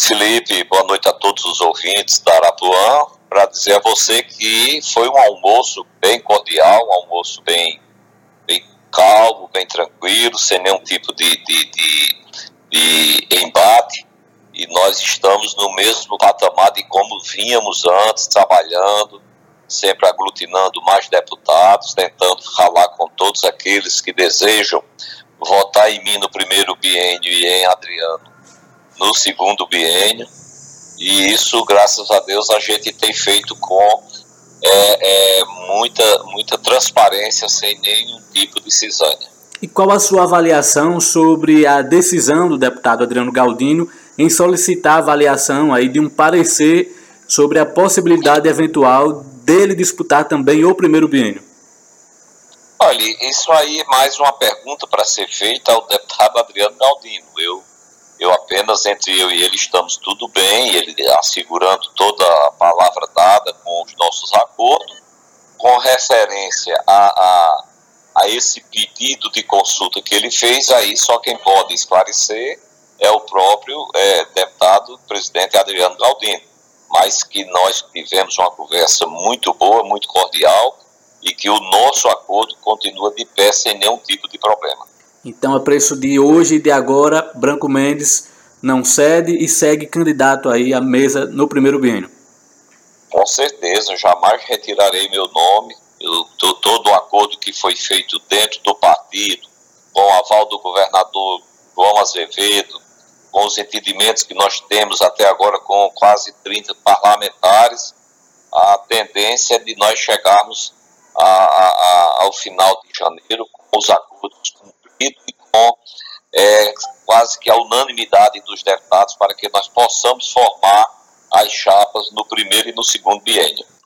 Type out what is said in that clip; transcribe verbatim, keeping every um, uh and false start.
noite, Felipe. Boa noite a todos os ouvintes da Arapuã. Para dizer a você que foi um almoço bem cordial, um almoço bem, bem calmo, bem tranquilo, sem nenhum tipo de, de, de, de embate. E nós estamos no mesmo patamar de como vínhamos antes, trabalhando, sempre aglutinando mais deputados, tentando falar com todos aqueles que desejam votar em mim no primeiro biênio e em Adriano no segundo biênio. E isso, graças a Deus, a gente tem feito com é, é, muita, muita transparência, sem nenhum tipo de cisânia. E qual a sua avaliação sobre a decisão do deputado Adriano Galdino em solicitar a avaliação aí de um parecer sobre a possibilidade eventual dele disputar também o primeiro biênio? Olha, isso aí é mais uma pergunta para ser feita ao deputado Adriano Galdino. Eu, eu apenas, entre eu e ele, estamos tudo bem, ele assegurando toda a palavra dada com os nossos acordos, com referência a, a, a esse pedido de consulta que ele fez. Aí só quem pode esclarecer é o próprio é, deputado presidente Adriano Galdino, mas que nós tivemos uma conversa muito boa, muito cordial, e que o nosso acordo continua de pé sem nenhum tipo de problema. Então, a preço de hoje e de agora, Branco Mendes não cede e segue candidato aí à mesa no primeiro biênio. Com certeza, jamais retirarei meu nome. Eu, todo o acordo que foi feito dentro do partido, com o aval do governador João Azevedo, com os entendimentos que nós temos até agora com quase trinta parlamentares, a tendência é de nós chegarmos a, a, a, ao final de janeiro com os acordos cumpridos e com é, quase que a unanimidade dos deputados para que nós possamos formar as chapas no primeiro e no segundo biênio.